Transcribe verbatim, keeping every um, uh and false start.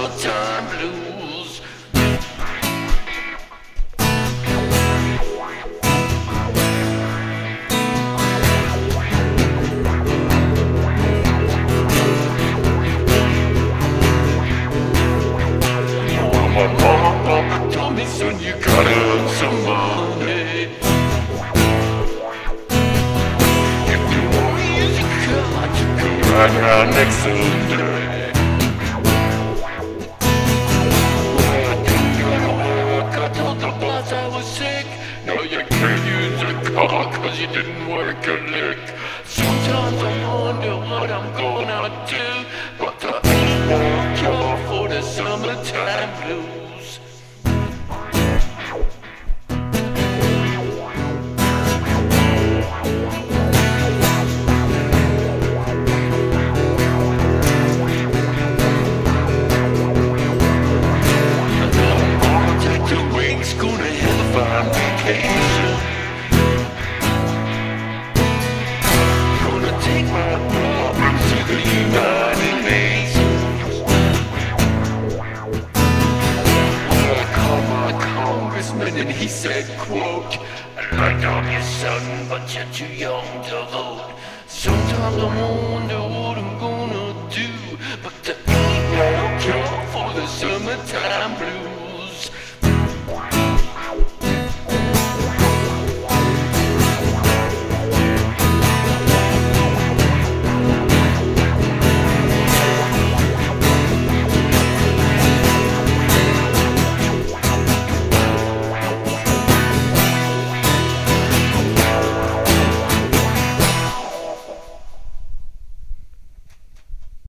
summertime blues. My mama, mama told me, son, you gotta earn some money. If you want to use a car, you can ride around next Sunday. When I didn't go to work, I told the boss I was sick. No, you can't use a car cause you didn't work a lick. Sometimes I wonder what I'm gonna do, but there ain't no cure for the summertime blues. I'm gonna take the wings, gonna have a fine vacation. Gonna take my problems to the United Nations. Well, I called my congressman and he said, quote, I like all your son, but you're too young to vote. Sometimes I wonder